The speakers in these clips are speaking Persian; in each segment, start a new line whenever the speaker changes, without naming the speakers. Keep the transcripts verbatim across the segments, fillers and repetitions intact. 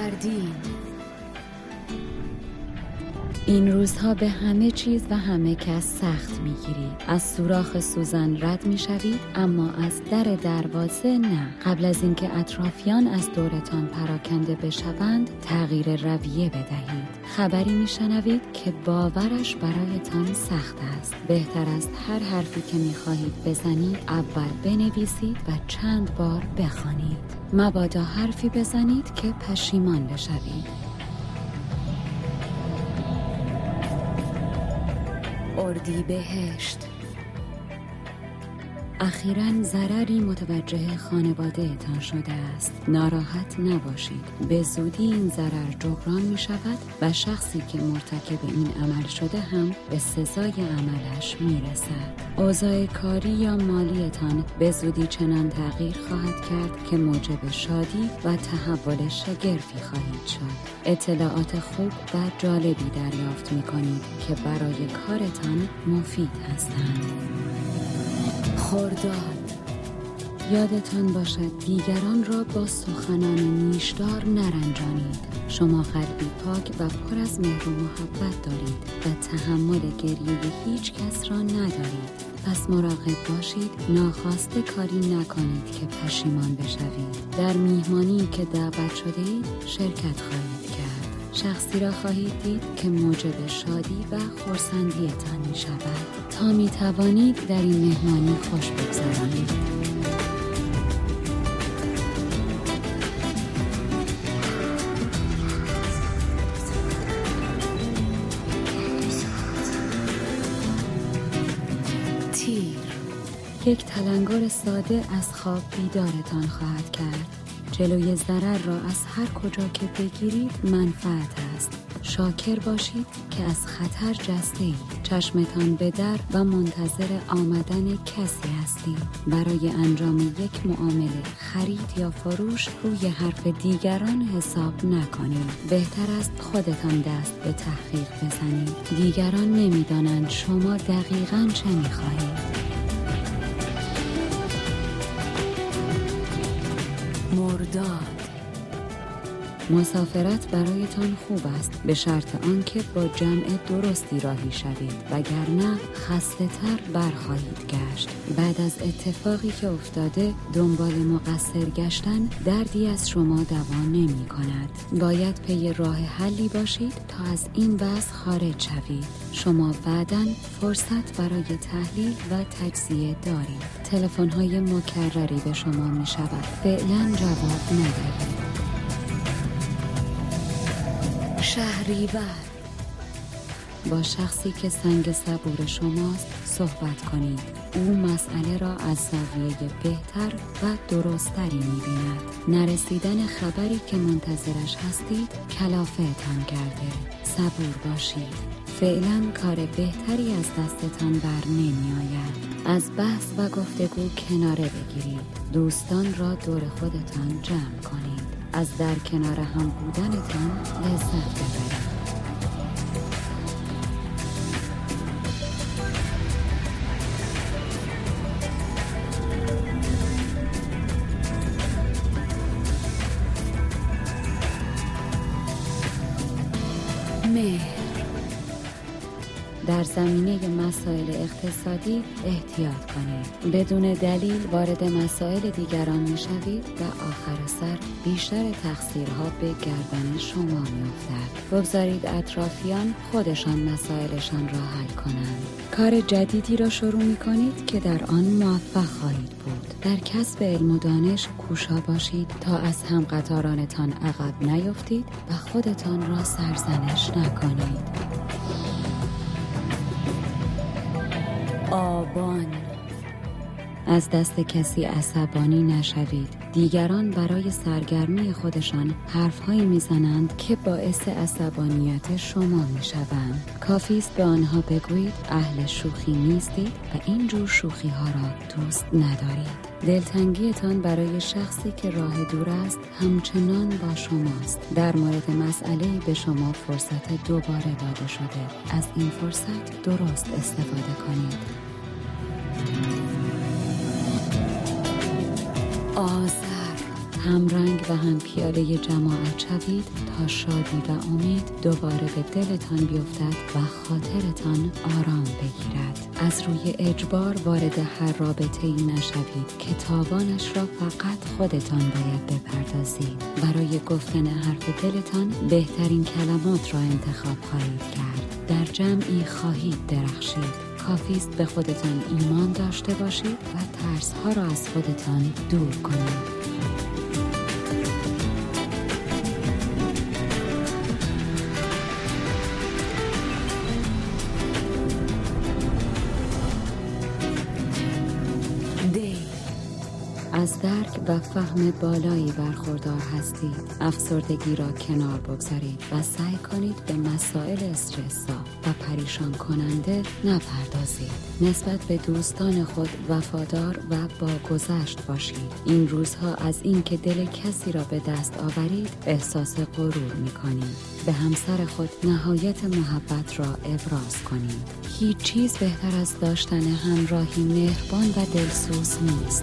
کردین. این روزها به همه چیز و همه کس سخت میگیرید. از سوراخ سوزن رد میشوید، اما از در دروازه نه. قبل از اینکه اطرافیان از دورتان پراکنده بشوند، تغییر رویه بدهید. خبری میشنوید که باورش برایتان سخت است. بهتر است هر حرفی که میخواهید بزنید اول بنویسید و چند بار بخوانید. مبادا حرفی بزنید که پشیمان بشوید. اردیبهشت. اخیراً ضرری متوجه خانواده تان شده است. ناراحت نباشید. به زودی این ضرر جبران می شود و شخصی که مرتکب این عمل شده هم به سزای عملش می رسد. اوضاع کاری یا مالیتان به زودی چنان تغییر خواهد کرد که موجب شادی و تحول شگرفی خواهید شد. اطلاعات خوب و جالبی دریافت می کنید که برای کارتان مفید هستند. خرداد. یادتان باشد دیگران را با سخنان نیشدار نرنجانید. شما قلبی پاک و پر از مهر و محبت دارید و تحمل گریه هیچ کس را ندارید. پس مراقب باشید ناخواسته کاری نکنید که پشیمان بشوید. در میهمانی که دعوت شده اید شرکت خواهید کرد. شخصی را خواهید دید که موجب شادی و خرسندی‌تان می شود تا می توانید در این مهمانی خوش بگذرانید. تیر. یک تلنگر ساده از خواب بیدارتان خواهد کرد. جلوی ضرر را از هر کجا که بگیرید منفعت است. شاکر باشید که از خطر جسته اید. چشمتان به در و منتظر آمدن کسی هستید. برای انجام یک معامله، خرید یا فروش روی حرف دیگران حساب نکنید. بهتر است خودتان دست به تحقیق بزنید. دیگران نمیدانند شما دقیقاً چه می‌خواهید. مرداد. مسافرت برایتان خوب است به شرط آنکه با جمع درستی راهی شوید، وگرنه خسته تر برخواهید گشت. بعد از اتفاقی که افتاده دنبال مقصر گشتن دردی از شما دوا نمی کند. باید پی راه حلی باشید تا از این وضع خارج شوید. شما بعداً فرصت برای تحلیل و تجزیه دارید. تلفن‌های مکرری به شما می شود. فعلاً جواب ندهید. شهریور. با شخصی که سنگ صبور شماست صحبت کنید. او مسئله را از زاویه بهتر و درستری می‌بیند. نرسیدن خبری که منتظرش هستید کلافه‌تان کرده. صبور باشید. فعلا کار بهتری از دستتان بر نمی‌آید. از بحث و گفتگو کناره بگیرید. دوستان را دور خودتان جمع کنید. از در کنار هم بودنتان لذت ببرید. مهر. در زمینه مسائل اقتصادی احتیاط کنید. بدون دلیل وارد مسائل دیگران میشوید و آخر سر بیشتر تقصیرها به گردن شما میافتد. بگذارید اطرافیان خودشان مسائلشان را حل کنند. کار جدیدی را شروع میکنید که در آن موفق خواهید بود. در کسب علم و دانش کوشا باشید تا از همقطارانتان عقب نیفتید و خودتان را سرزنش نکنید. آبان. از دست کسی عصبانی نشوید. دیگران برای سرگرمی خودشان حرفهایی میزنند که باعث عصبانیت شما میشوند. کافی است به آنها بگویید اهل شوخی نیستید و اینجور شوخی ها را دوست ندارید. دلتنگیتان برای شخصی که راه دور است همچنان با شماست. در مورد مسئله‌ای به شما فرصت دوباره داده شده. از این فرصت درست استفاده کنید. آذر. هم رنگ و هم پیاله جماعت شوید تا شادی و امید دوباره به دلتان بیفتد و خاطرتان آرام بگیرد. از روی اجبار وارد هر رابطه‌ای نشوید که تاوانش را فقط خودتان باید بپردازید. برای گفتن حرف دلتان بهترین کلمات را انتخاب خواهید کرد. در جمعی خواهید درخشید. کافی است به خودتان ایمان داشته باشید و ترس‌ها را از خودتان دور کنید. از درک و فهم بالایی برخوردار هستید. افسردگی را کنار بگذارید و سعی کنید به مسائل استرس‌زا و پریشان کننده نپردازید. نسبت به دوستان خود وفادار و با گذشت باشید. این روزها از اینکه دل کسی را به دست آورید احساس غرور می‌کنید. به همسر خود نهایت محبت را ابراز کنید. هیچ چیز بهتر از داشتن همراهی مهربان و دلسوز نیست.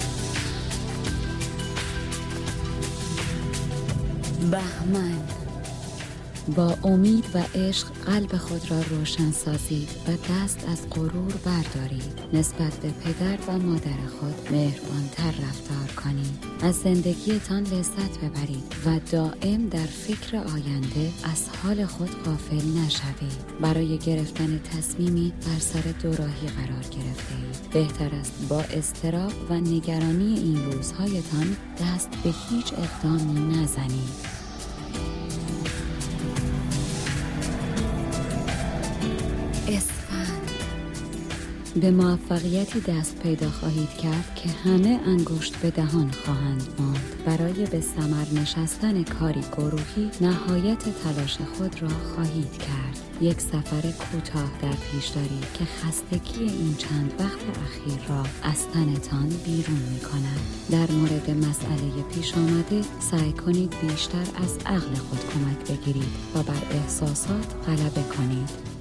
بهمن، با امید و عشق قلب خود را روشن سازید و دست از غرور بردارید. نسبت به پدر و مادر خود مهربانتر رفتار کنید. از زندگیتان لذت ببرید و دائم در فکر آینده از حال خود غافل نشوید. برای گرفتن تصمیمی بر سر دوراهی قرار گرفته اید. بهتر است با اضطراب و نگرانی این روزهایتان دست به هیچ اقدامی نزنید. اسفند، به موفقیتی دست پیدا خواهید کرد که همه انگشت به دهان خواهند ماند. برای به ثمر نشستن کاری گروهی نهایت تلاش خود را خواهید کرد. یک سفر کوتاه در پیش دارید که خستگی این چند وقت اخیر را از تنتان بیرون می کند. در مورد مسئله پیش آمده سعی کنید بیشتر از عقل خود کمک بگیرید و بر احساسات غلبه کنید.